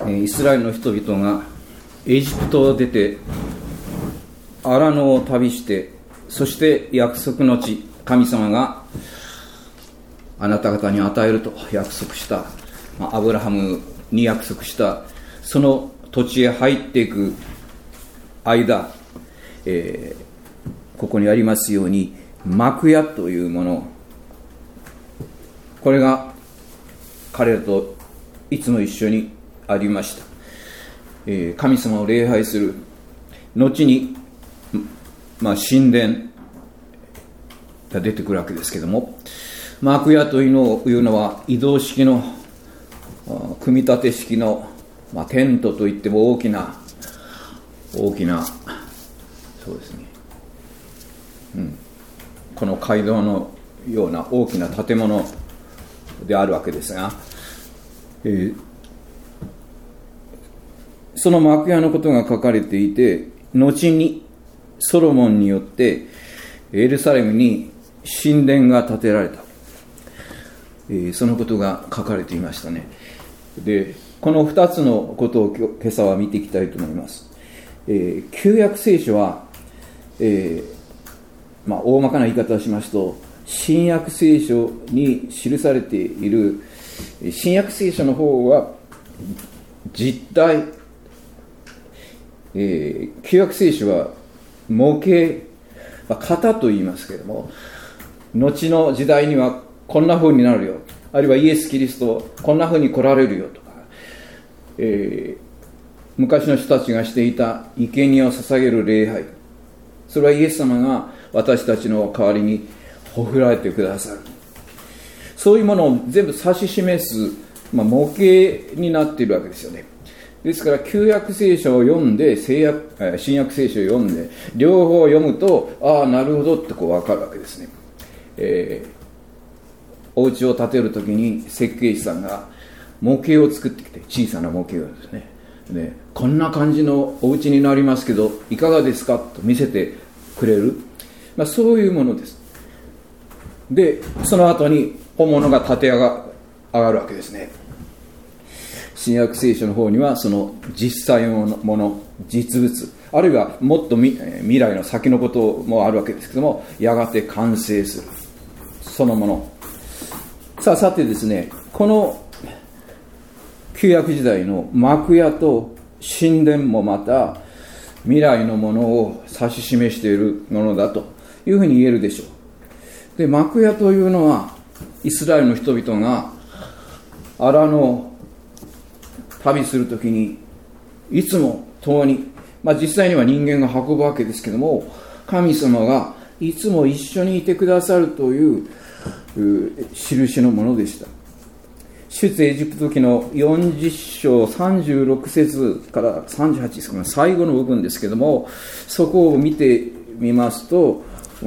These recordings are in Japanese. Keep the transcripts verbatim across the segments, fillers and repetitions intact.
イスラエルの人々がエジプトを出て荒野を旅して、そして約束の地、神様があなた方に与えると約束した、アブラハムに約束したその土地へ入っていく間、えー、ここにありますように幕屋というもの、これが彼らといつも一緒にありました。えー、神様を礼拝する後に、まあ、神殿が出てくるわけですけども、幕屋というのいうのは移動式の組み立て式の、まあ、テントといっても大きな大きなそうですね、うん、この街道のような大きな建物であるわけですが、えー、その幕屋のことが書かれていて、後にソロモンによってエルサレムに神殿が建てられた、えー、そのことが書かれていましたね。で、このふたつのことを今朝は見ていきたいと思います。えー、旧約聖書は、えーまあ、大まかな言い方をしますと、新約聖書に記されている新約聖書の方は実体、えー、旧約聖書は模型、まあ、型と言いますけれども、後の時代にはこんな風になるよ、あるいはイエス・キリストこんな風に来られるよとか、えー、昔の人たちがしていた生贄を捧げる礼拝、それはイエス様が私たちの代わりにほふられてくださる、そういうものを全部指し示す、まあ、模型になっているわけですよね。ですから旧約聖書を読んで新約、新約聖書を読んで両方読むと、ああなるほどってこう分かるわけですね。えー、お家を建てるときに設計士さんが模型を作ってきて、小さな模型をですね、でこんな感じのお家になりますけどいかがですかと見せてくれる、まあ、そういうものです。でその後に本物が建て上が、上がるわけですね。新約聖書の方にはその実際のもの、実物、あるいはもっと未来の先のこともあるわけですけども、やがて完成するそのもの。さあさてですね、この旧約時代の幕屋と神殿もまた未来のものを指し示しているものだというふうに言えるでしょう。で、幕屋というのはイスラエルの人々が荒野を旅するときにいつも共に、まあ、実際には人間が運ぶわけですけども、神様がいつも一緒にいてくださるという印のものでした。出エジプト記のよんじゅっ章さんじゅうろく節からさんじゅうはち節、最後の部分ですけども、そこを見てみますと、うん、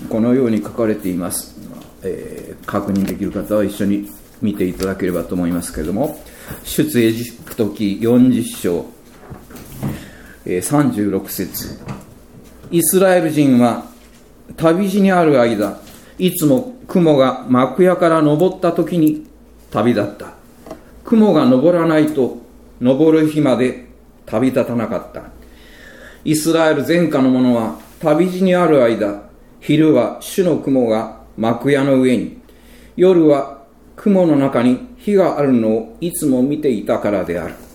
このように書かれています。えー、確認できる方は一緒に見ていただければと思いますけれども、出エジプト記よんじゅっ章、えー、さんじゅうろく節、イスラエル人は旅路にある間、いつも雲が幕屋から昇った時に旅立った。雲が昇らないと昇る日まで旅立たなかった。イスラエル全家の者は旅路にある間、昼は主の雲が幕屋の上に、夜は雲の中に火があるのをいつも見ていたからである。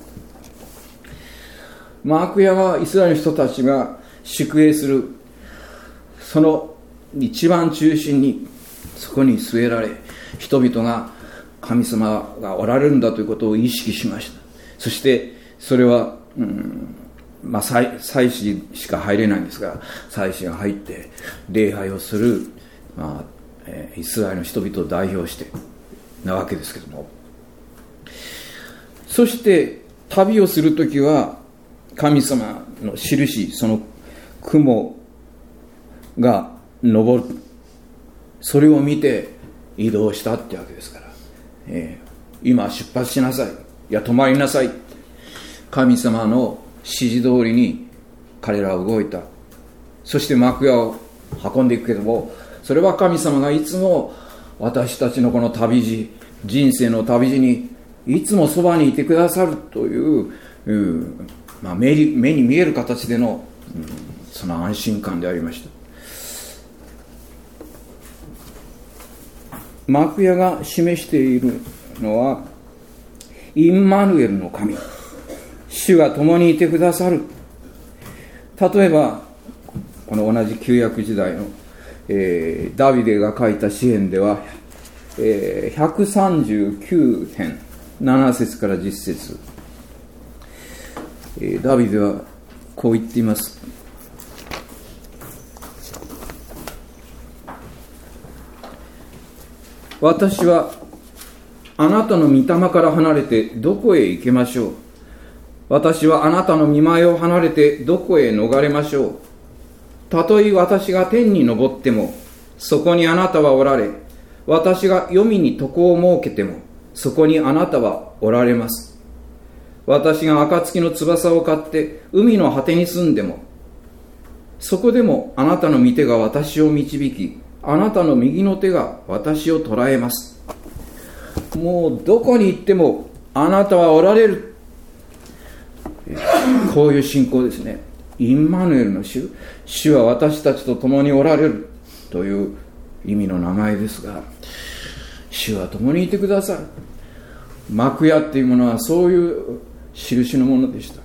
幕屋はイスラエルの人たちが宿営する、その一番中心に、そこに据えられ、人々が神様がおられるんだということを意識しました。そしてそれは、うんまあ、祭司しか入れないんですが、祭司が入って礼拝をする、まあえー、イスラエルの人々を代表してなわけですけども、そして旅をするときは神様の印、その雲が昇る、それを見て移動したってわけですから、えー、今出発しなさい、いや止まりなさい、神様の指示通りに彼らは動いた。そして幕屋を運んでいくけども、それは神様がいつも私たちのこの旅路、人生の旅路にいつもそばにいてくださるという、うんまあ、目に、目に見える形での、うん、その安心感でありました。幕屋が示しているのはインマヌエルの神、主が共にいてくださる。例えばこの同じ旧約時代の、えー、ダビデが書いた詩篇では、えー、ひゃくさんじゅうきゅう編なな節からじゅっ節、えー、ダビデはこう言っています。私はあなたの御霊から離れてどこへ行けましょう。私はあなたの御前を離れてどこへ逃れましょう。たとえ私が天に昇ってもそこにあなたはおられ、私が黄泉に床を設けてもそこにあなたはおられます。私が暁の翼を買って海の果てに住んでもそこでもあなたの御手が私を導き、あなたの右の手が私を捉えます。もうどこに行ってもあなたはおられる。こういう信仰ですね。インマヌエルの主、主は私たちと共におられるという意味の名前ですが、主は共にいてくださる。幕屋っていうものはそういう印のものでした。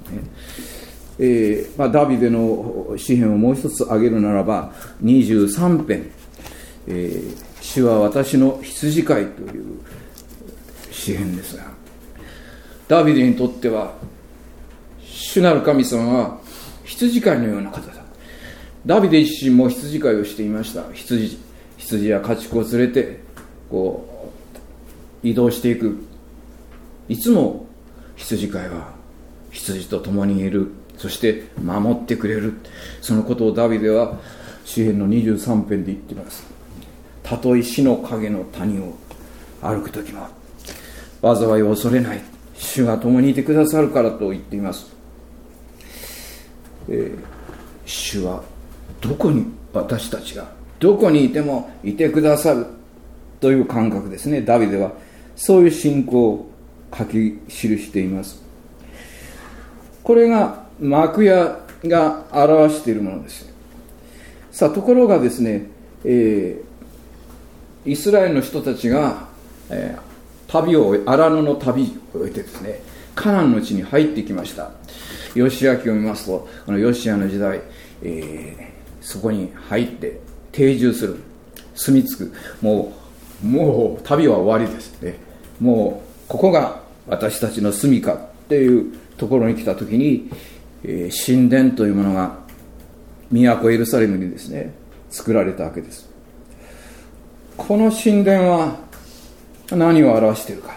えーまあ、ダビデの詩篇をもう一つ挙げるならばにじゅうさん編、えー、主は私の羊飼いという詩篇ですが、ダビデにとっては主なる神様は羊飼いのような方だ。ダビデ自身も羊飼いをしていました。羊、羊や家畜を連れてこう移動していく。いつも羊飼いは羊と共にいる、そして守ってくれる。そのことをダビデは詩篇のにじゅうさん編で言っています。たとえ死の影の谷を歩くときも災いを恐れない、主が共にいてくださるからと言っています。えー、主はどこに、私たちがどこにいてもいてくださるという感覚ですね。ダビデはそういう信仰を書き記しています。これが幕屋が表しているものです。さあ、ところがですね、えー、イスラエルの人たちが、えー、旅を荒野の旅を終えてですね、カナンの地に入ってきました。ヨシア記を見ますと、このヨシアの時代、えー、そこに入って定住する、住み着く。もうもう旅は終わりですね。もうここが私たちの住みかっていうところに来たときに、えー、神殿というものが都エルサレムにですね作られたわけです。この神殿は何を表しているか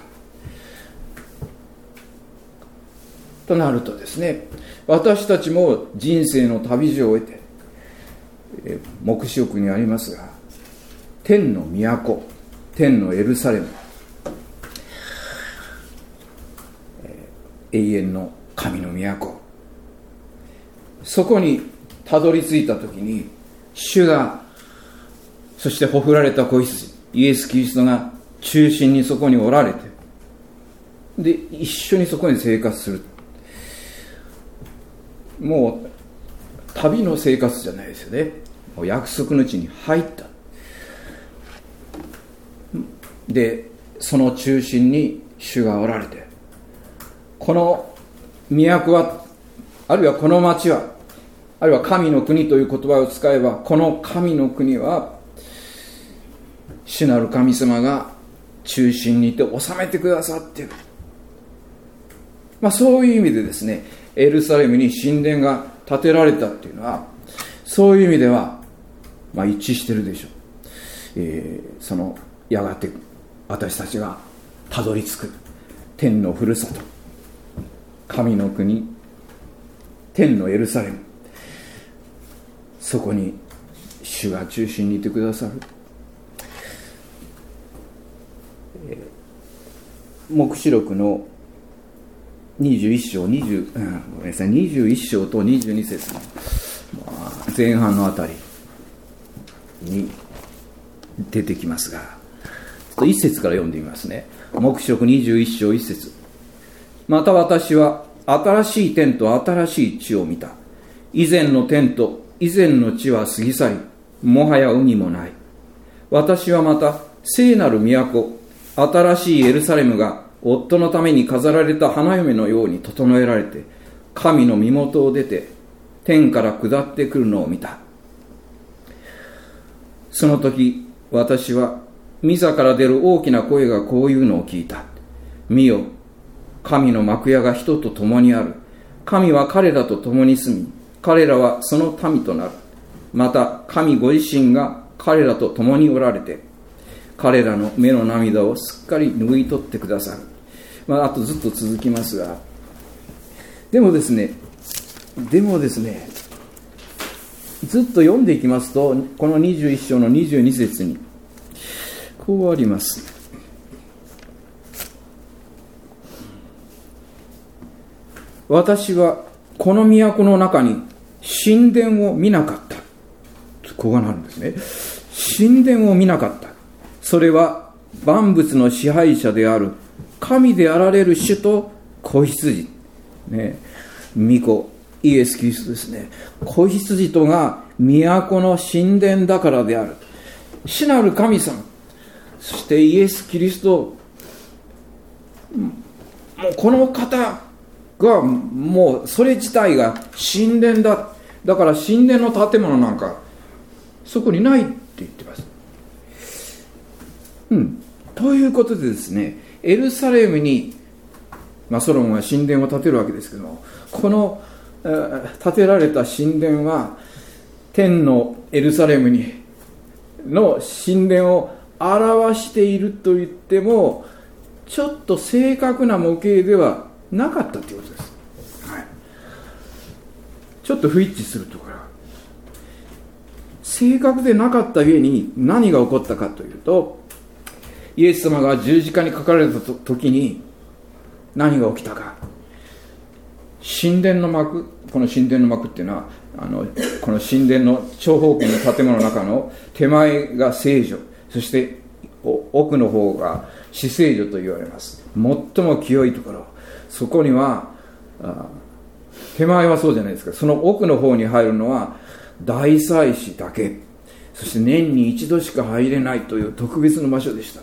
となるとですね、私たちも人生の旅路を終えて、えー、黙示録にありますが、天の都、天のエルサレム、えー、永遠の神の都、そこにたどり着いたときに、主が、そしてほふられた子羊イエス・キリストが中心にそこにおられて、で一緒にそこに生活する。もう旅の生活じゃないですよね。もう約束の地に入った。でその中心に主がおられて、この都は、あるいはこの町は、あるいは神の国という言葉を使えば、この神の国は主なる神様が中心にいて治めてくださっている。まあそういう意味でですね、エルサレムに神殿が建てられたっていうのは、そういう意味ではまあ一致してるでしょう。えー、そのやがて私たちがたどり着く天のふるさと、神の国、天のエルサレム、そこに主が中心にいてくださる。黙示録のにじゅういっ章、にじゅう、うん、ごめんなさい、にじゅういっ章とにじゅうに節の前半のあたりに出てきますが、いっ節から読んでみますね。 黙示録にじゅういっ章いっ節。また私は新しい天と新しい地を見た。以前の天と以前の地は過ぎ去り、もはや海もない。私はまた聖なる都、新しいエルサレムが夫のために飾られた花嫁のように整えられて、神の身元を出て天から下ってくるのを見た。その時私は御座から出る大きな声がこういうのを聞いた。見よ、神の幕屋が人と共にある。神は彼らと共に住み、彼らはその民となる。また神ご自身が彼らと共におられて、彼らの目の涙をすっかり拭い取ってくださる。まあ、あとずっと続きますが、でもですねでもですねずっと読んでいきますと、このにじゅういっ章のにじゅうに節にこうあります。私はこの都の中に神殿を見なかった。ここがなるんですね。神殿を見なかった。それは万物の支配者である神であられる主と子羊、ね、御子イエス・キリストですね。子羊とが都の神殿だからである。主なる神様、そしてイエス・キリスト、もうこの方がもうそれ自体が神殿だ。だから神殿の建物なんかそこにないって言ってます。うん。ということでですね、エルサレムに、まあ、ソロモンが神殿を建てるわけですけども、この、えー、建てられた神殿は天のエルサレムにの神殿を表していると言ってもちょっと正確な模型ではなかったということです、はい、ちょっと不一致するところ、正確でなかった上に何が起こったかというと、イエス様が十字架にかかられた時に何が起きたか。神殿の幕、この神殿の幕っていうのはあのこの神殿の長方形の建物の中の手前が聖女、そして奥の方が至聖女と言われます。最も清いところ、そこには手前はそうじゃないですか、その奥の方に入るのは大祭司だけ、そして年に一度しか入れないという特別な場所でした。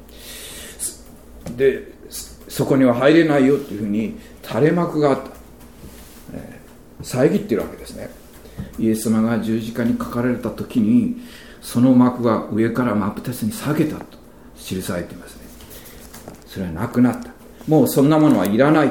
でそこには入れないよというふうに垂れ幕があった、えー、遮っているわけですね。イエス様が十字架にかかられた時にその幕が上から真っ二つに裂けたと記されていますね。それはなくなった。もうそんなものはいらない。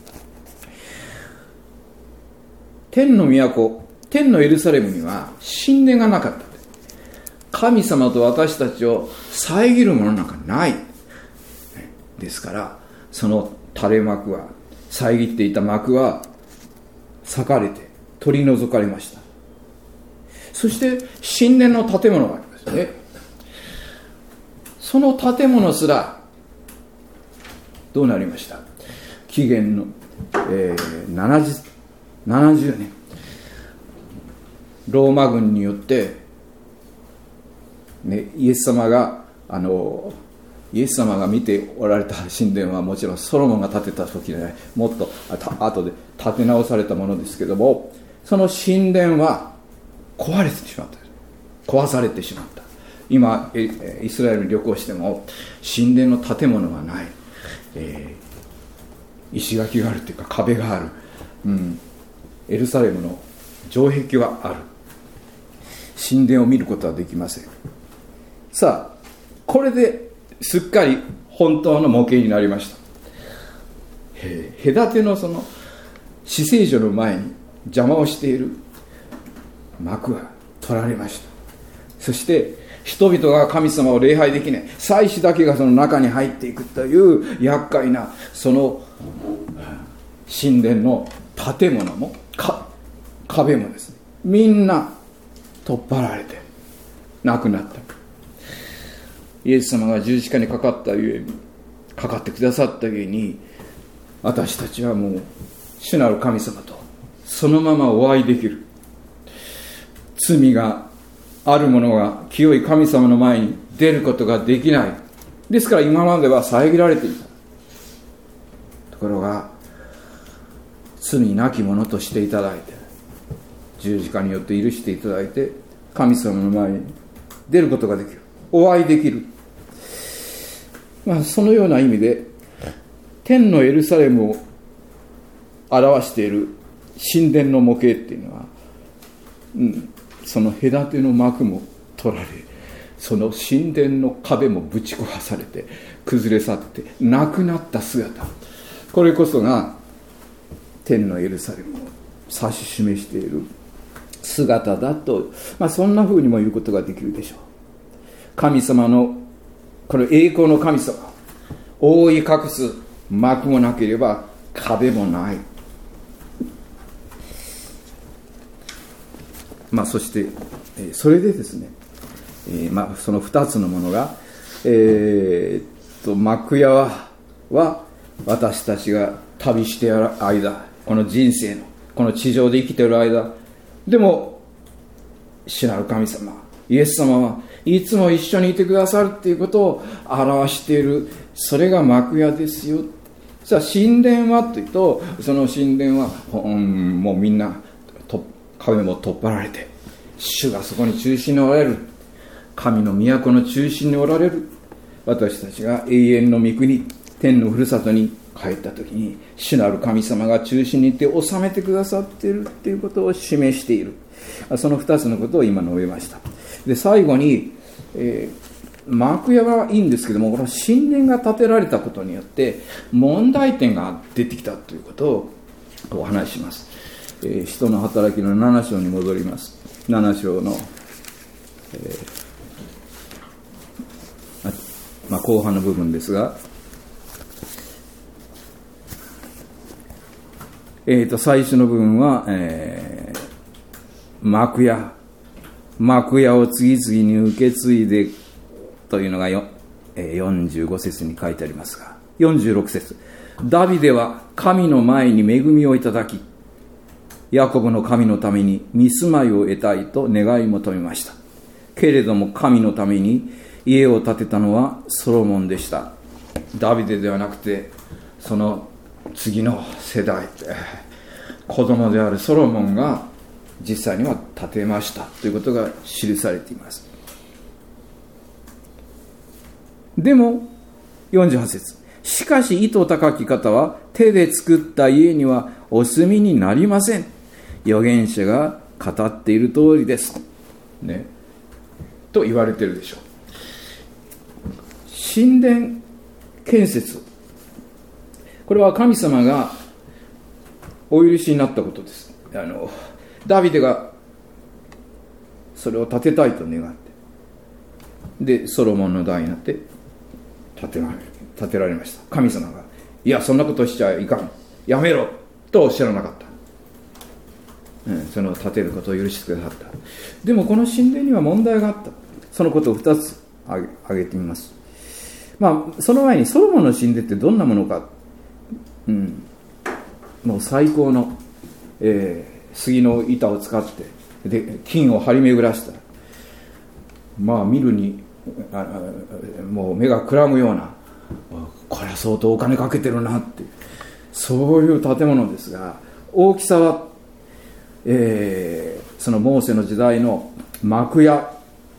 天の都、天のエルサレムには神殿がなかった。神様と私たちを遮るものなんかないですから、その垂れ幕は、遮っていた幕は裂かれて取り除かれました。そして神殿の建物がありますね。その建物すらどうなりました。紀元の、えー、ななじゅう, ななじゅうねん、ローマ軍によって、ね、イエス様があのイエス様が見ておられた神殿はもちろんソロモンが建てた時で、ね、もっと後で建て直されたものですけども、その神殿は壊れてしまった、壊されてしまった。今イスラエルに旅行しても神殿の建物はない、えー、石垣があるというか壁がある、うん、エルサレムの城壁はある。神殿を見ることはできません。さあ、これですっかり本当の模型になりました。隔てのその至聖所の前に邪魔をしている幕は取られました。そして人々が神様を礼拝できない、祭司だけがその中に入っていくという厄介なその神殿の建物もか壁もですね、みんな取っ払われてなくなった。イエス様が十字架にかかったゆえに、かかってくださったゆえに、私たちはもう主なる神様とそのままお会いできる。罪がある者が清い神様の前に出ることができない。 ですから今までは遮られていた。ところが罪なき者としていただいて、十字架によって許していただいて、神様の前に出ることができる、お会いできる。まあそのような意味で天のエルサレムを表している神殿の模型っていうのは、うん、その隔ての幕も取られ、その神殿の壁もぶち壊されて崩れ去ってなくなった姿、これこそが天のエルサレムを指し示している姿だと、まあ、そんな風にも言うことができるでしょう。神様のこの栄光の神様、覆い隠す幕もなければ壁もない。まあそしてそれでですね、えー、まあその二つのものが、えー、っと幕屋はは私たちが旅している間、この人生のこの地上で生きている間でも、主なる神様イエス様はいつも一緒にいてくださるっていうことを表している、それが幕屋ですよ。さあ神殿はというと、その神殿は、うん、もうみんなと壁も取っ払われて、主がそこに中心におられる、神の都の中心におられる。私たちが永遠の御国、天のふるさとに帰った時に、主なる神様が中心にいて治めてくださっているということを示している。その二つのことを今述べました。で最後に、えー、幕屋はいいんですけども、この神殿が建てられたことによって問題点が出てきたということをお話しします。えー、使徒の働きのなな章に戻ります。なな章の、えーまあ、後半の部分ですが、えー、と最初の部分は、えー、幕屋幕屋を次々に受け継いでというのがよ、えー、よんじゅうご節に書いてありますが、よんじゅうろく節、ダビデは神の前に恵みをいただき、ヤコブの神のために御住まいを得たいと願い求めました。けれども神のために家を建てたのはソロモンでした。ダビデではなくて、その次の世代、子供であるソロモンが実際には建てましたということが記されています。でもよんじゅうはち節、しかし意図高き方は手で作った家にはお住みになりません。預言者が語っている通りです、ね、と言われているでしょう。神殿建設、これは神様がお許しになったことです。あのダビデがそれを建てたいと願って、でソロモンの代になって建てられ、建てられました。神様がいやそんなことしちゃいかん、やめろとおっしゃらなかった、うん、その建てることを許してくださった。でもこの神殿には問題があった。そのことをふたつ挙げ、挙げてみます。まあその前にソロモンの神殿ってどんなものか、うん、もう最高の、えー杉の板を使ってで金を張り巡らした、まあ見るにあもう目がくらむような、これは相当お金かけてるなってそういう建物ですが、大きさは、えー、そのモーセの時代の幕屋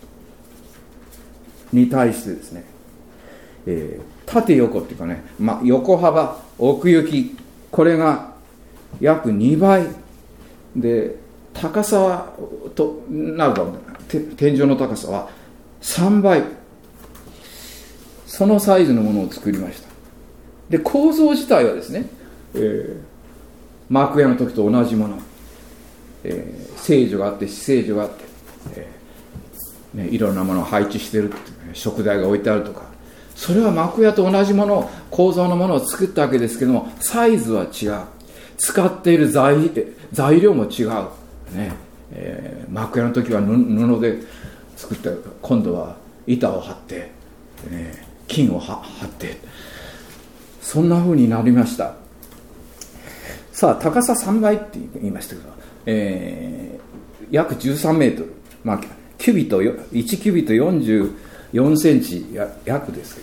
に対してですね、えー、縦横っていうかね、まあ、横幅奥行き、これが約にばいで、高さはとなるかも、天井の高さはさんばい、そのサイズのものを作りました。で構造自体はですね、えー、幕屋の時と同じもの、えー、聖女があって至聖女があって、えーね、いろんなものを配置してるって、ね、食材が置いてあるとか、それは幕屋と同じもの、構造のものを作ったわけですけども、サイズは違う、使っている 材, 材料も違う、ねえー、幕屋の時は布で作って、今度は板を張って、ね、金を張って、そんな風になりました。さあ高ささんばいって言いましたけど、えー、約じゅうさんメートル、まあ、キュビットいちキュビットよんじゅうよんセンチ約ですけどね、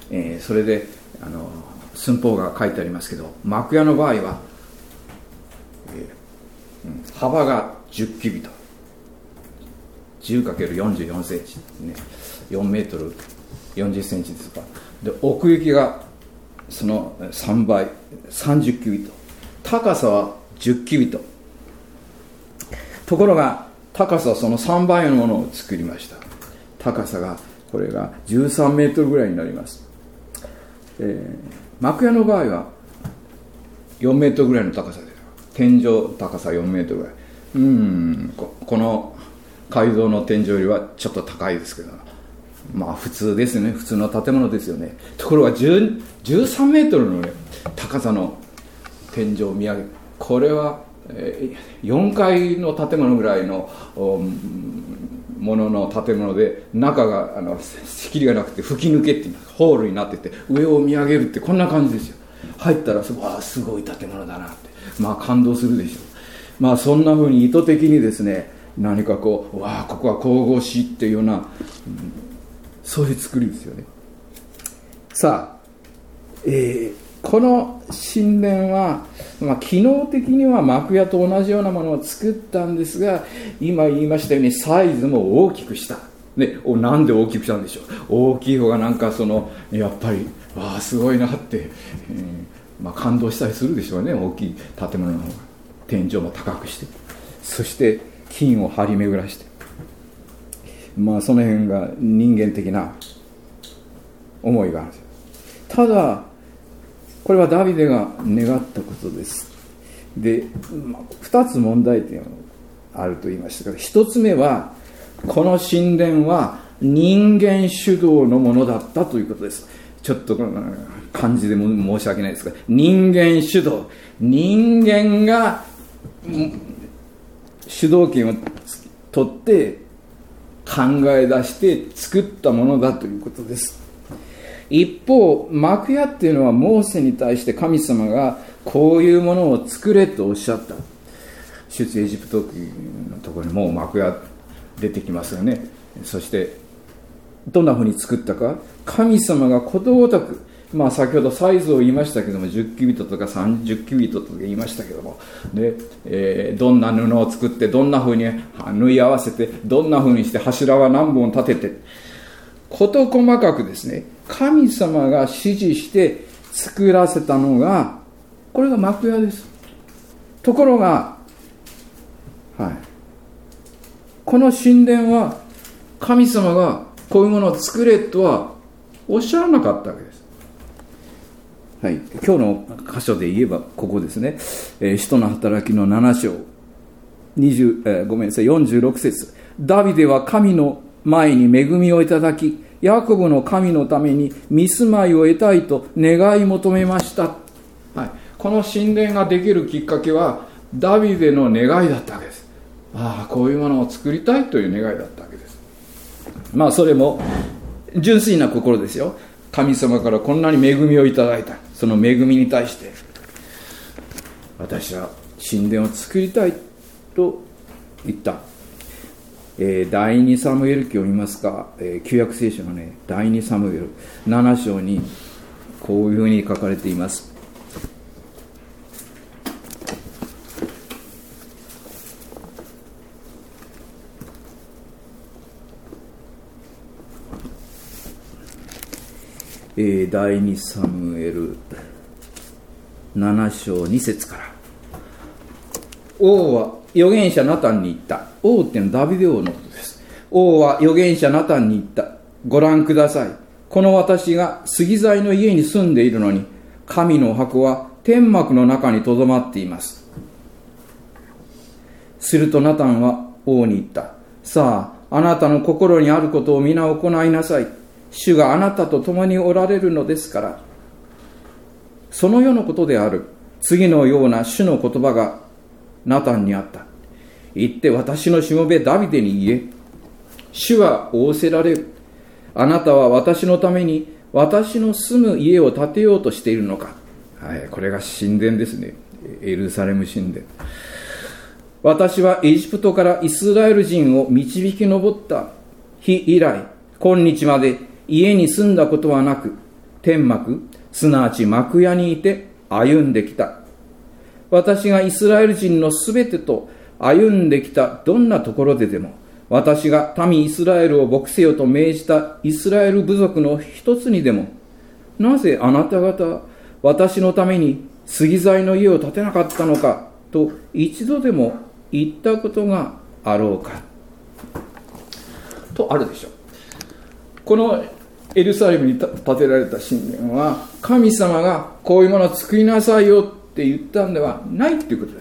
えー、それであの寸法が書いてありますけど、幕屋の場合は、えーうん、幅がじゅっキュビット、 じゅうかけるよんじゅうよんセンチ、ね、よんメートルよんじゅっセンチですか。で奥行きがそのさんばいさんじゅっキュビット、高さはじゅっキュビット。ところが高さはそのさんばいのものを作りました。高さがこれがじゅうさんメートルぐらいになります。えー、幕屋の場合はよんメートルぐらいの高さです。天井高さよんメートルぐらい。うーん こ, この街道の天井よりはちょっと高いですけど、まあ普通ですね。普通の建物ですよね。ところがじゅうさんメートルの、ね、高さの天井を見上げる。これは、えー、よんかいの建物ぐらいのものの建物で、中があの仕切りがなくて吹き抜けって言います。ホールになってて上を見上げるってこんな感じですよ。入ったらあすごい建物だなって、まあ感動するでしょう。まあそんな風に意図的にですね、何かこうわあここは神々しいっていうような、うん、そういう作りですよね。さあ、えー、この神殿は、まあ、機能的には幕屋と同じようなものを作ったんですが、今言いましたようにサイズも大きくした、ね、おなんで大きくしたんでしょう。大きい方がなんかそのやっぱりわあすごいなって、えーまあ、感動したりするでしょうね。大きい建物の方が天井も高くして、そして金を張り巡らして、まあその辺が人間的な思いがあるんです。ただこれはダビデが願ったことです。で、まあ、ふたつ問題点があると言いましたから、ひとつめはこの神殿は人間主導のものだったということです。ちょっと漢字でも申し訳ないですが、人間主導、人間が主導権を取って考え出して作ったものだということです。一方、幕屋っていうのはモーセに対して神様がこういうものを作れとおっしゃった。出エジプト記のところにもう幕屋出てきますよね。そしてどんなふうに作ったか、神様がことごとく、まあ先ほどサイズを言いましたけども、じゅっキュビットとかさんじゅっキュビットとか言いましたけども、で、えー、どんな布を作って、どんなふうに縫い合わせて、どんなふうにして柱は何本立てて、事細かくですね、神様が指示して作らせたのが、これが幕屋です。ところが、はい、この神殿は神様がこういうものを作れとはおっしゃらなかったわけです。はい、今日の箇所で言えばここですね、えー、使徒の働きのなな章にじゅう、えー、ごめんなさいよんじゅうろく節、ダビデは神の前に恵みをいただき、ヤコブの神のために御住まいを得たいと願い求めました、はい、この神殿ができるきっかけはダビデの願いだったわけです。ああこういうものを作りたいという願いだったわけです。まあそれも純粋な心ですよ。神様からこんなに恵みをいただいた、その恵みに対して私は神殿を作りたいと言った。えー、第二サムエル記を見ますか、えー、旧約聖書のね第二サムエルなな章にこういうふうに書かれています。えー、第二サムエルなな章に節から、王は預言者ナタンに言った。王っていうのはダビデ王のことです。王は預言者ナタンに言った。ご覧ください。この私が杉材の家に住んでいるのに、神の箱は天幕の中にとどまっています。するとナタンは王に言った。さあ、あなたの心にあることを皆行いなさい。主があなたと共におられるのですから。その世のことである。次のような主の言葉がナタンにあった。言って私のしもべダビデに言え。主は仰せられる。あなたは私のために私の住む家を建てようとしているのか。はい、これが神殿ですね。エルサレム神殿。私はエジプトからイスラエル人を導き上った日以来、今日まで家に住んだことはなく、 天幕、すなわち幕屋にいて歩んできた。私がイスラエル人のすべてと歩んできたどんなところででも、私が民イスラエルを牧せよと命じたイスラエル部族の一つにでも、なぜあなた方、私のために杉材の家を建てなかったのかと一度でも言ったことがあろうか。とあるでしょう。このエルサレムに建てられた神殿は、神様がこういうものを作りなさいよって言ったんではないっていうことです。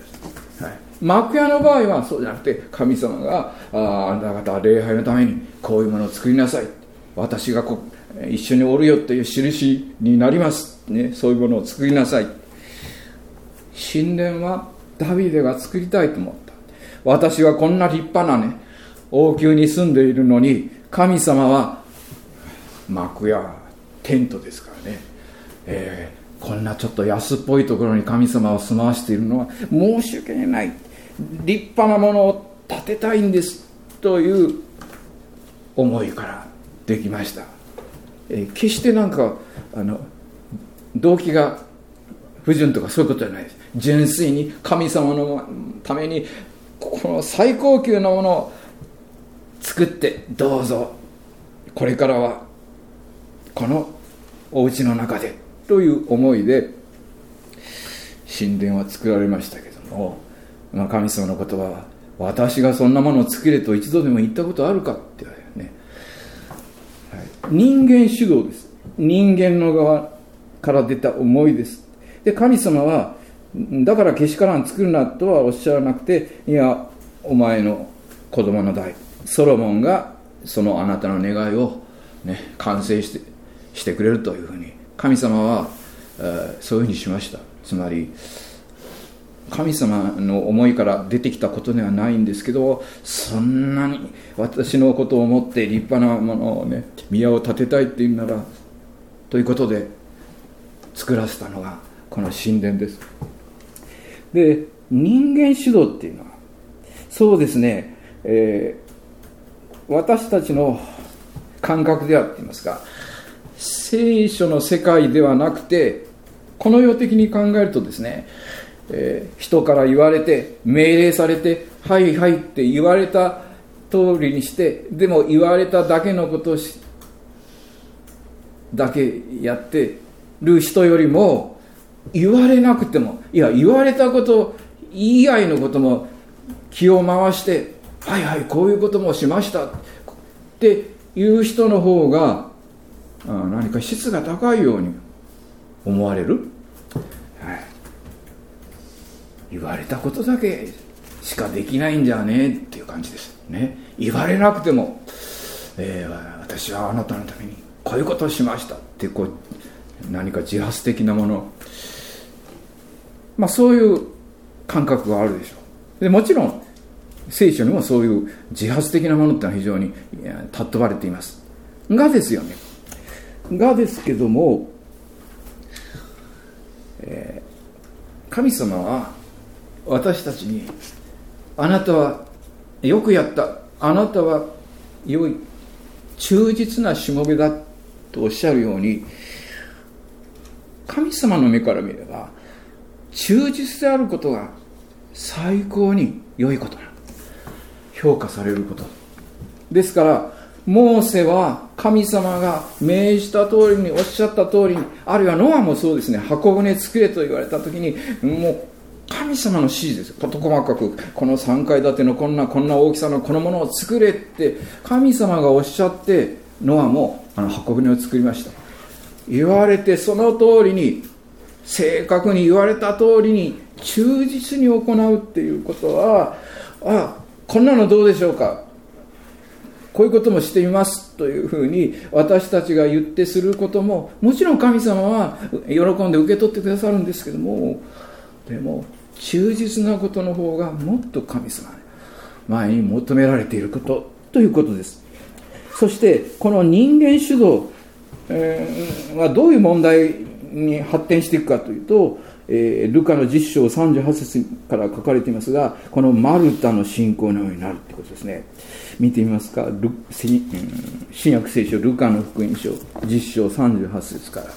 はい、幕屋の場合はそうじゃなくて、神様が あ, あなた方は礼拝のためにこういうものを作りなさい、私がこ一緒におるよという印になります、ね、そういうものを作りなさい。神殿はダビデが作りたいと思った。私はこんな立派なね王宮に住んでいるのに、神様は幕屋テントですからね、えー、こんなちょっと安っぽいところに神様を住まわしているのは申し訳ない、立派なものを建てたいんですという思いからできました。えー、決してなんかあの動機が不純とかそういうことじゃないです。純粋に神様のためにこの最高級のものを作って、どうぞこれからはこのお家の中でという思いで神殿は作られましたけども、まあ、神様の言葉は、私がそんなものを作れと一度でも言ったことあるかって言われるね、はい、人間主導です。人間の側から出た思いです。で、神様はだからけしからん作るなとはおっしゃらなくて、いやお前の子供の代ソロモンがそのあなたの願いを、ね、完成してしてくれるというふうに神様は、えー、そういうふうにしました。つまり神様の思いから出てきたことではないんですけど、そんなに私のことを思って立派なものをね宮を建てたいっていうならということで作らせたのがこの神殿です。で、人間主導っていうのはそうですね、えー、私たちの感覚ではって言いますか、聖書の世界ではなくて、この世的に考えるとですね、えー、人から言われて命令されてはいはいって言われた通りにして、でも言われただけのことをしだけやってる人よりも、言われなくても、いや言われたこと以外のことも気を回してはいはいこういうこともしましたっていう人の方が何か質が高いように思われる、はい、言われたことだけしかできないんじゃねえっていう感じですね。言われなくても、えー、私はあなたのためにこういうことをしましたってこう何か自発的なもの、まあそういう感覚があるでしょう。でもちろん聖書にもそういう自発的なものってのは非常に尊ばれていますがですよねがですけども、えー、神様は私たちに、あなたはよくやった、あなたは良い忠実なしもべだとおっしゃるように、神様の目から見れば忠実であることが最高に良いことな、評価されることですから、モーセは神様が命じた通りに、おっしゃった通りに、あるいはノアもそうですね、箱舟作れと言われた時に、もう神様の指示です。事細かくこのさんかい建てのこんなこんな大きさのこのものを作れって神様がおっしゃって、ノアもあの箱舟を作りました。言われてその通りに、正確に言われた通りに忠実に行うっていうことは、あ、こんなのどうでしょうか、こういうこともしてみますというふうに私たちが言ってすることも、もちろん神様は喜んで受け取ってくださるんですけども、でも忠実なことの方がもっと神様前に求められていることということです。そしてこの人間主導、えー、はどういう問題に発展していくかというと、 えー、ルカのじゅっ章さんじゅうはち節から書かれていますが、このマルタの信仰のようになるということですね。見てみますか。ル新約聖書ルカの福音書じゅっ章さんじゅうはち節から。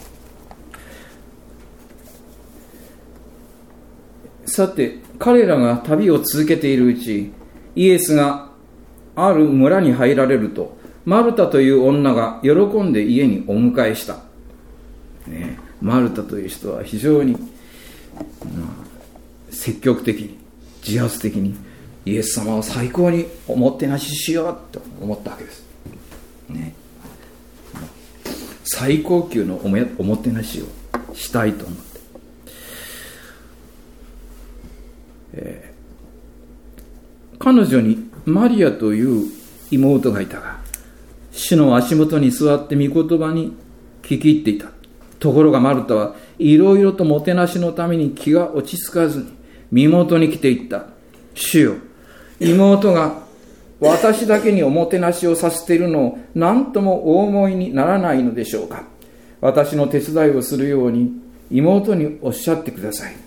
さて、彼らが旅を続けているうち、イエスがある村に入られると、マルタという女が喜んで家にお迎えした、ね、マルタという人は非常に、まあ、積極的に自発的にイエス様を最高におもてなししようと思ったわけです、ね、最高級のおめおもてなしをしたいと思って、えー、彼女にマリアという妹がいたが、主の足元に座って御言葉に聞き入っていた。ところがマルタはいろいろともてなしのために気が落ち着かずに身元に来ていった。主よ、妹が私だけにおもてなしをさせているのを何ともお思いにならないのでしょうか。私の手伝いをするように妹におっしゃってください。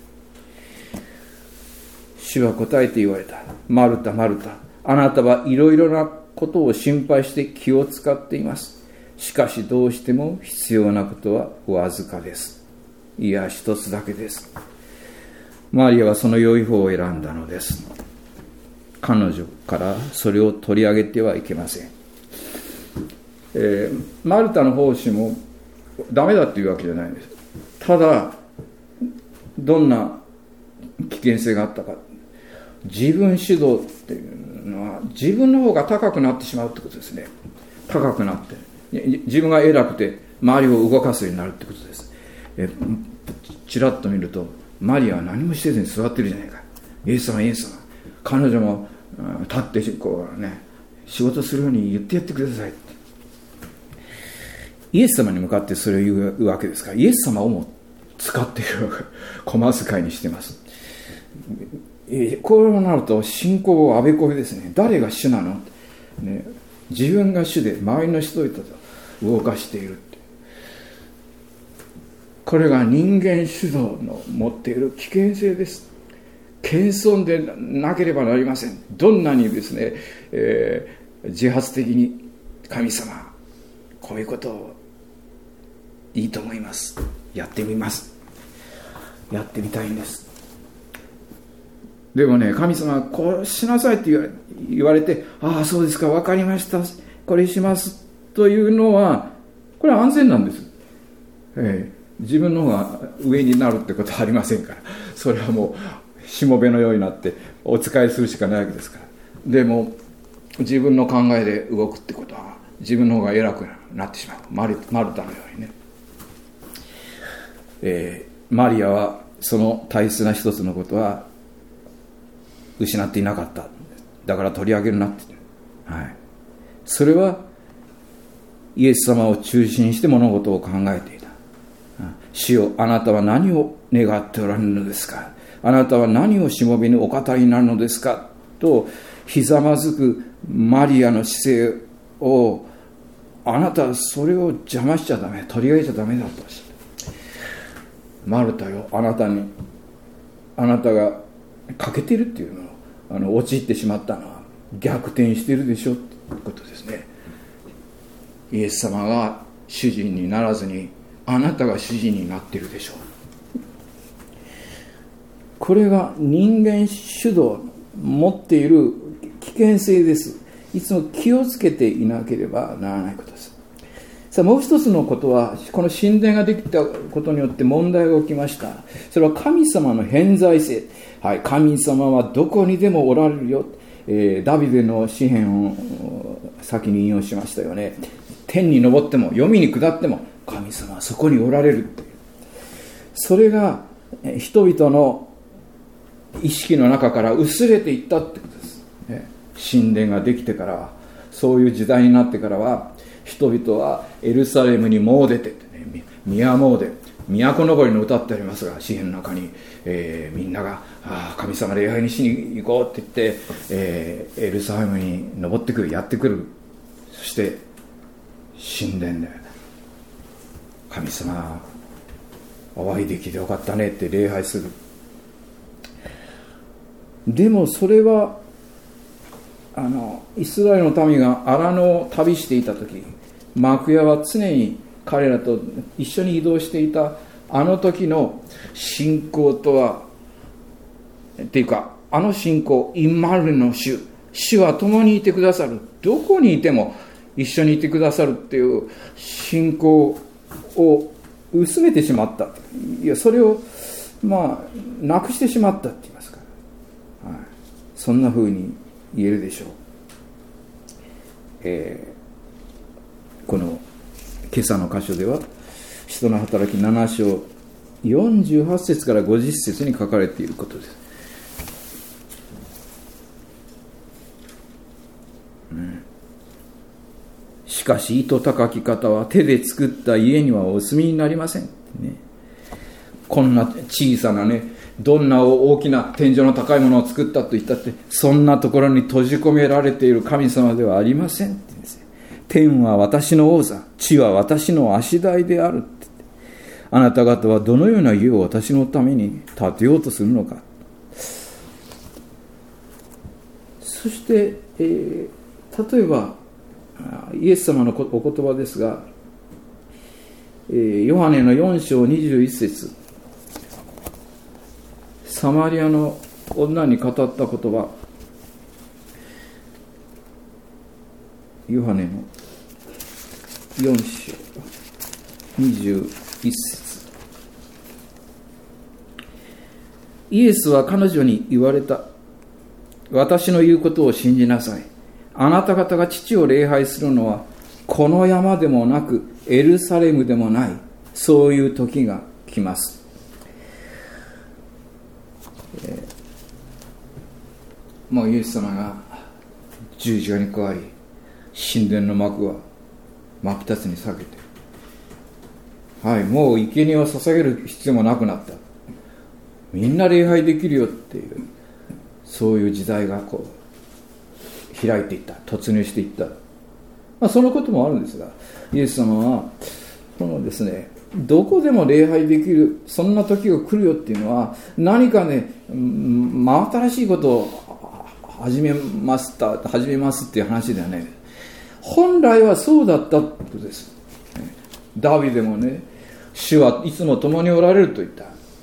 主は答えて言われた。マルタ、マルタ、あなたはいろいろなことを心配して気を使っています。しかしどうしても必要なことはわずかです。いや、一つだけです。マリアはその良い方を選んだのです。彼女からそれを取り上げてはいけません。えー、マルタの奉仕もダメだっていうわけじゃないんです。ただどんな危険性があったか、自分主導っていうのは自分の方が高くなってしまうってことですね。高くなって自分が偉くて周りを動かすようになるってことです。えちらっと見るとマリアは何もしてずに座ってるじゃないか。イエス様、イエス様、彼女も立ってこう、ね、仕事するように言ってやってくださいって、イエス様に向かってそれを言うわけですから、イエス様をも使っている小遣いにしてます。こうなると信仰をあべこべですね。誰が主なの、ね、自分が主で周りの人々と動かしているって、これが人間主導の持っている危険性です。謙遜でなければなりません。どんなにですね、えー、自発的に神様こういうことをいいと思います、やってみます、やってみたいんです。でもね、神様こうしなさいって言われて、ああそうですか、分かりました、これしますというのはこれは安全なんです、えー、自分の方が上になるってことはありませんから、それはもうしもべのようになってお仕えするしかないわけですから。でも自分の考えで動くってことは自分の方が偉くなってしまう。マル、マルタのようにね、えー、マリアはその大切な一つのことは失っていなかった。だから取り上げるなって、はい、それはイエス様を中心にして物事を考えていた。主よ、あなたは何を願っておられるのですか、あなたは何をしもべにお語りになるのですかとひざまずくマリアの姿勢を、あなたはそれを邪魔しちゃダメ、取り上げちゃダメだとおっしゃった。マルタよ、あなたにあなたが欠けてるっていうのをあの陥ってしまったのは逆転しているでしょということですね。イエス様が主人にならずにあなたが主人になっているでしょう。これが人間主導持っている危険性です。いつも気をつけていなければならないことです。さあ、もう一つのことは、この神殿ができたことによって問題が起きました。それは神様の偏在性、はい、神様はどこにでもおられるよ、えー、ダビデの詩篇を先に引用しましたよね。天に昇っても読みに下っても神様はそこにおられるっていう、それが人々の意識の中から薄れていったってことです、ね、神殿ができてから、そういう時代になってからは人々はエルサレムに詣でてってね、宮詣、都のぼりの歌ってありますが、詩篇の中に、えー、みんながあ神様礼拝にしに行こうって言って、えー、エルサレムに登ってくる、やってくる。そして神殿で神様お会いできてよかったねって礼拝する。でもそれはあのイスラエルの民が荒野を旅していた時、幕屋は常に彼らと一緒に移動していたあの時の信仰とはっていうか、あの信仰、インマルの主、主は共にいてくださる、どこにいても一緒にいてくださるっていう信仰を薄めてしまった。いや、それをまあなくしてしまったって言いますか、はい、そんな風に言えるでしょう。えー、この今朝の箇所では使徒の働きなな章よんじゅうはち節からごじゅっ節に書かれていることです。うん、しかし糸高き方は手で作った家にはお住みになりません、ね、こんな小さなね、どんな大きな天井の高いものを作ったと言ったって、そんなところに閉じ込められている神様ではありませんって言うんですよ。天は私の王座、地は私の足台であるって言って、あなた方はどのような家を私のために建てようとするのか。そして、えー、例えばイエス様のお言葉ですが、えー、ヨハネのよん章にじゅういち節、サマリアの女に語った言葉、ヨハネのよん章にじゅういち節、イエスは彼女に言われた。私の言うことを信じなさい。あなた方が父を礼拝するのはこの山でもなくエルサレムでもない、そういう時が来ます。えー、もうイエス様が十字架にかかり、神殿の幕は真っ二つに裂けて、はい、もう生贄を捧げる必要もなくなった。みんな礼拝できるよっていう、そういう時代がこう開いていった、突入していった、まあ、そのこともあるんですが、イエス様はこのですね、どこでも礼拝できる、そんな時が来るよっていうのは、何かね、真新しいことを始めました始めますっていう話ではない。本来はそうだったことです。ダビデもね、主はいつも共におられると言った。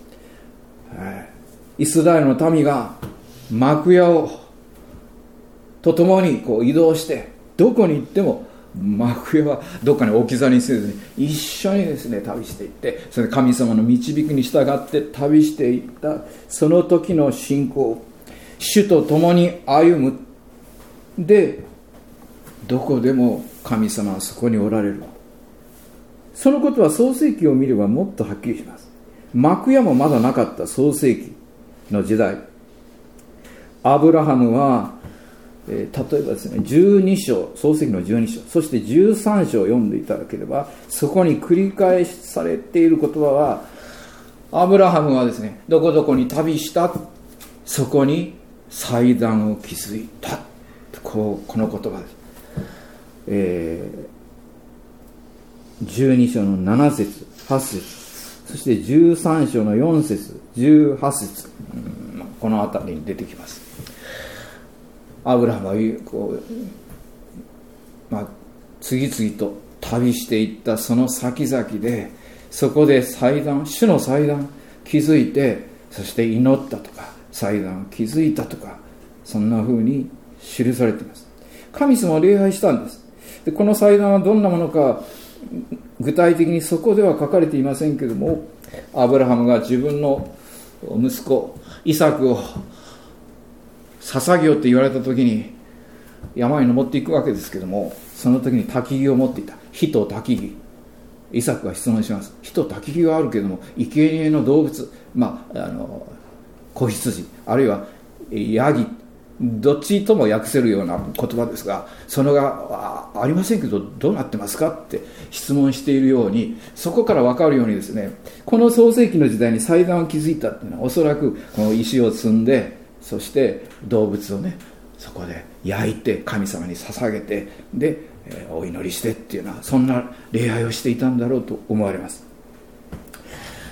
イスラエルの民が幕屋をと共にこう移動して、どこに行っても幕屋はどっかに置き去りにせずに一緒にですね旅していって、それで神様の導きに従って旅していった、その時の信仰、主と共に歩む。で、どこでも神様はそこにおられる。そのことは創世記を見ればもっとはっきりします。幕屋もまだなかった創世記の時代、アブラハムは、えー、例えばですね、じゅうに章、創世記のじゅうに章、そしてじゅうさん章を読んでいただければ、そこに繰り返されている言葉は、アブラハムはですね、どこどこに旅した、そこに祭壇を築いた、こうこの言葉です。えー、じゅうに章のなな節、はち節、そしてじゅうさん章のよん節、じゅうはち節、うん、この辺りに出てきます。アブラハムはこう、まあ、次々と旅していったその先々で、そこで祭壇、主の祭壇築いて、そして祈ったとか、祭壇築いたとか、そんな風に記されています。神様を礼拝したんです。で、この祭壇はどんなものか具体的にそこでは書かれていませんけれども、アブラハムが自分の息子イサクを捧げようって言われた時に山に登っていくわけですけども、その時に焚き木を持っていた。火と焚き木。イサクが質問します。火と焚き木はあるけども、生贄の動物、まあ、あの子羊、あるいはヤギ、どっちとも訳せるような言葉ですが、そのが あ, ありませんけどどうなってますかって質問しているように、そこから分かるようにですね、この創世記の時代に祭壇を築いたっていうのは、おそらくこの石を積んで、そして動物をねそこで焼いて神様に捧げて、で、えー、お祈りしてっていうのは、そんな礼拝をしていたんだろうと思われます。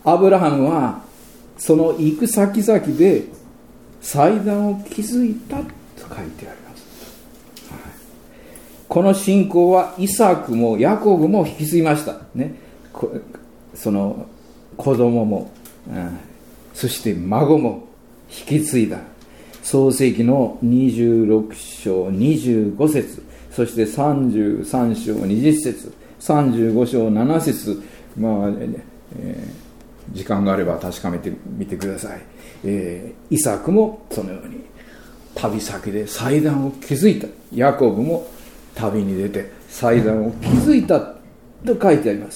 アブラハムはその行く先々で祭壇を築いたと書いてあります、はい、この信仰はイサクもヤコブも引き継ぎました、ね、その子供も、うん、そして孫も引き継いだ。創世記のにじゅうろく章にじゅうご節、そしてさんじゅうさん章にじゅう節、さんじゅうご章なな節、まあ、えー、時間があれば確かめてみてください。えー、イサクもそのように旅先で祭壇を築いた。ヤコブも旅に出て祭壇を築いたと書いてあります。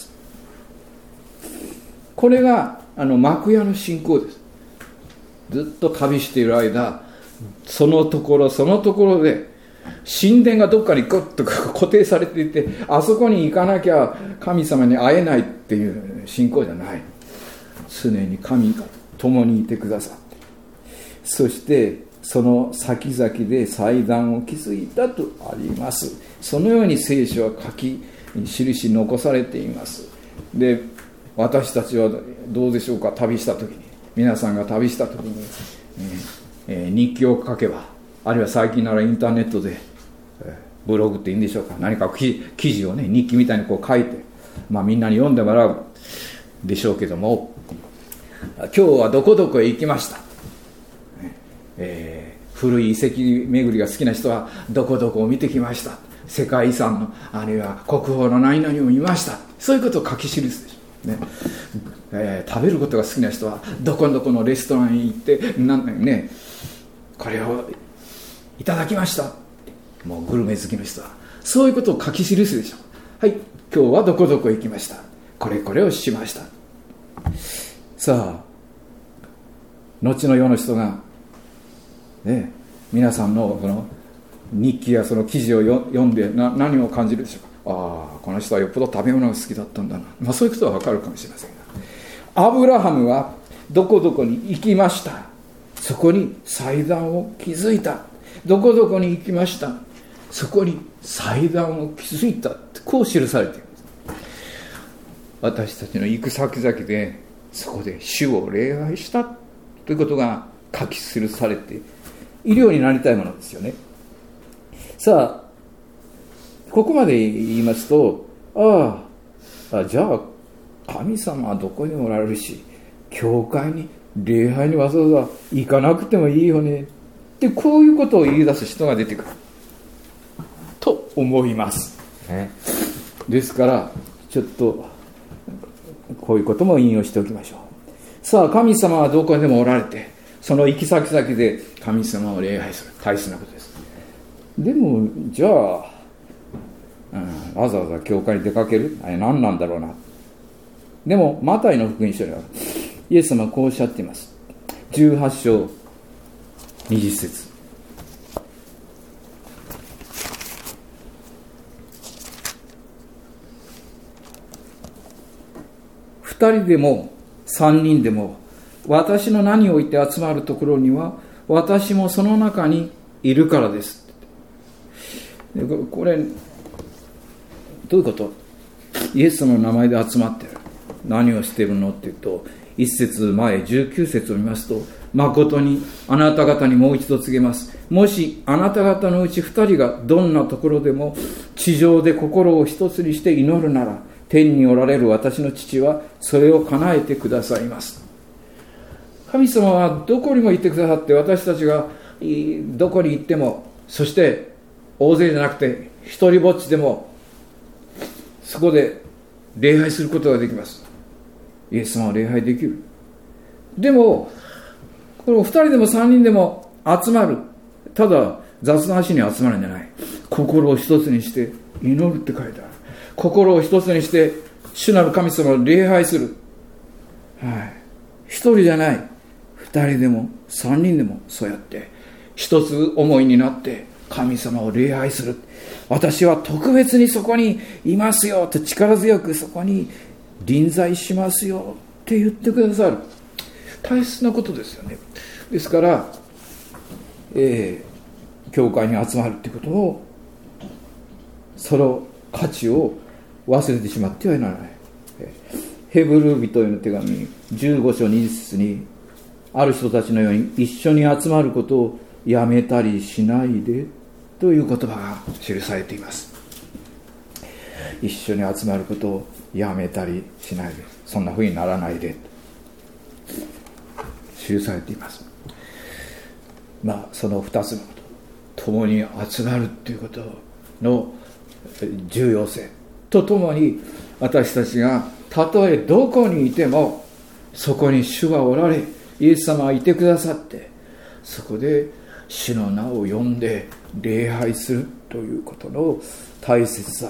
これがあの幕屋の信仰です。ずっと旅している間、そのところそのところで神殿がどっかにグッと固定されていて、あそこに行かなきゃ神様に会えないっていう信仰じゃない。常に神が共にいてくださって、そしてその先々で祭壇を築いたとあります。そのように聖書は書き印残されています。で、私たちはどうでしょうか。旅した時に、皆さんが旅した時に、えーえー、日記を書けば、あるいは最近ならインターネットで、えー、ブログっていいんでしょうか、何か記事をね、日記みたいにこう書いて、まあみんなに読んでもらうでしょうけども、今日はどこどこへ行きました、えー、古い遺跡巡りが好きな人はどこどこを見てきました、世界遺産のあるいは国宝の何々を見ました、そういうことを書き記すでしょ、ねえー、食べることが好きな人はどこどこのレストランに行ってなんね、これをいただきました、もうグルメ好きの人はそういうことを書き記すでしょ。はい、今日はどこどこ行きました、これこれをしました。さあ、後の世の人が、ね、皆さんのこの日記やその記事を読んでな何を感じるでしょうか。ああ、この人はよっぽど食べ物が好きだったんだな、まあ、そういうことは分かるかもしれませんが、アブラハムはどこどこに行きました、そこに祭壇を築いた。どこどこに行きました、そこに祭壇を築いた、こう記されています。私たちの行く先々でそこで主を礼拝したということが書き記されているようになりたいものですよね。さあ、ここまで言いますと、ああ、じゃあ神様はどこにもおられるし、教会に礼拝にわざわざ行かなくてもいいよねってこういうことを言い出す人が出てくると思います、ね、ですからちょっとこういうことも引用しておきましょう。さあ、神様はどこにでもおられて、その行き先々で神様を礼拝する、大切なことです。でもじゃあ、うん、わざわざ教会に出かける、あれ何なんだろうな。でもマタイの福音書ではイエス様はこうおっしゃっています。じゅうはち章にじゅう節、二人でも三人でも私の名において集まるところには私もその中にいるからです。でこれどういうこと？イエス様の名前で集まってる。何をしてるのっていうと、一節前じゅうきゅう節を見ますと、誠にあなた方にもう一度告げます。もしあなた方のうち二人がどんなところでも地上で心を一つにして祈るなら、天におられる私の父はそれを叶えてくださいます。神様はどこにも行ってくださって、私たちがどこに行っても、そして大勢じゃなくて一人ぼっちでもそこで礼拝することができます。イエス様は礼拝できる。でもこの二人でも三人でも集まる、ただ雑な足に集まるんじゃない。心を一つにして祈るって書いてある。心を一つにして主なる神様を礼拝する、はい、一人じゃない、二人でも三人でもそうやって一つ思いになって神様を礼拝する。私は特別にそこにいますよと、力強くそこに臨在しますよって言ってくださる。大切なことですよね。ですから、えー、教会に集まるってことを、その価値を忘れてしまってはならない。 ヘブル人への手紙じゅうご章に節に、ある人たちのように一緒に集まることをやめたりしないでという言葉が記されています。一緒に集まることをやめたりしないで、そんな風にならないで記されています。まあその二つのこと、共に集まるということの重要性とともに、私たちがたとえどこにいてもそこに主がおられ、イエス様がいてくださって、そこで主の名を呼んで礼拝するということの大切さ。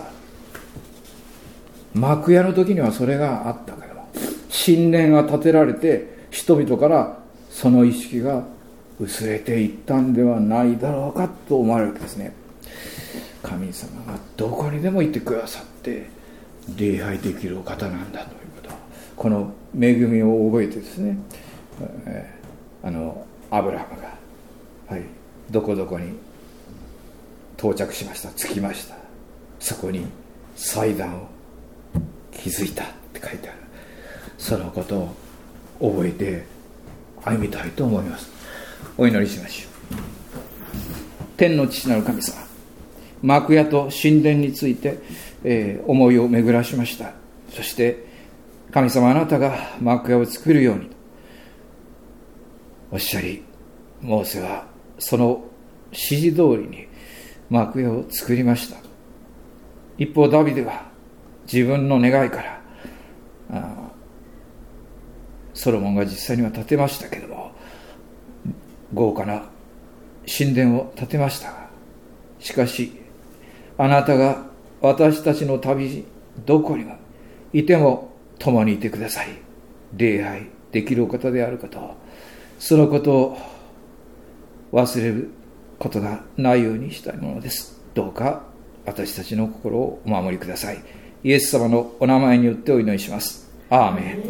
幕屋の時にはそれがあったけども、神殿が建てられて人々からその意識が薄れていったんではないだろうかと思われるわけですね。神様がどこにでもいてくださって礼拝できるお方なんだということ、この恵みを覚えてですね、えー、あのアブラハムが、はい、どこどこに到着しました、着きました、そこに祭壇を築いたって書いてある。そのことを覚えて歩みたいと思います。お祈りしましょう。天の父なる神様、幕屋と神殿について、えー、思いを巡らしました。そして神様、あなたが幕屋を作るようにおっしゃり、モーセはその指示通りに幕屋を作りました。一方ダビデは自分の願いからあソロモンが実際には建てましたけれども、豪華な神殿を建てましたが、しかしあなたが私たちの旅どこにもいても共にいてください、礼拝できるお方であることを、そのことを忘れることがないようにしたいものです。どうか私たちの心をお守りください。イエス様のお名前によってお祈りします。アーメン。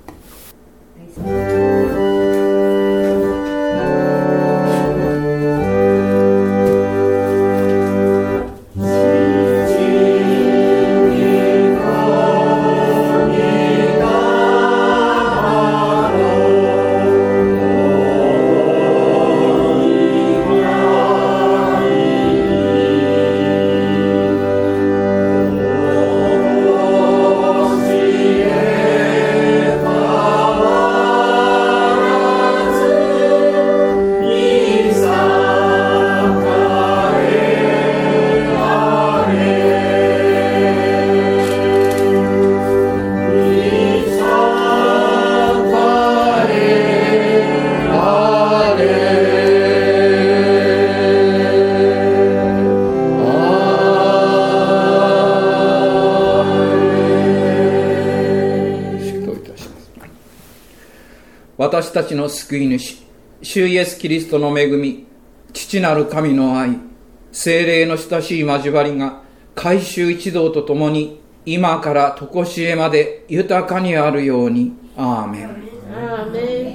私たちの救い主、主イエスキリストの恵み、父なる神の愛、聖霊の親しい交わりが、改宗一同とともに、今から常しえまで豊かにあるように。アーメン。 アーメン。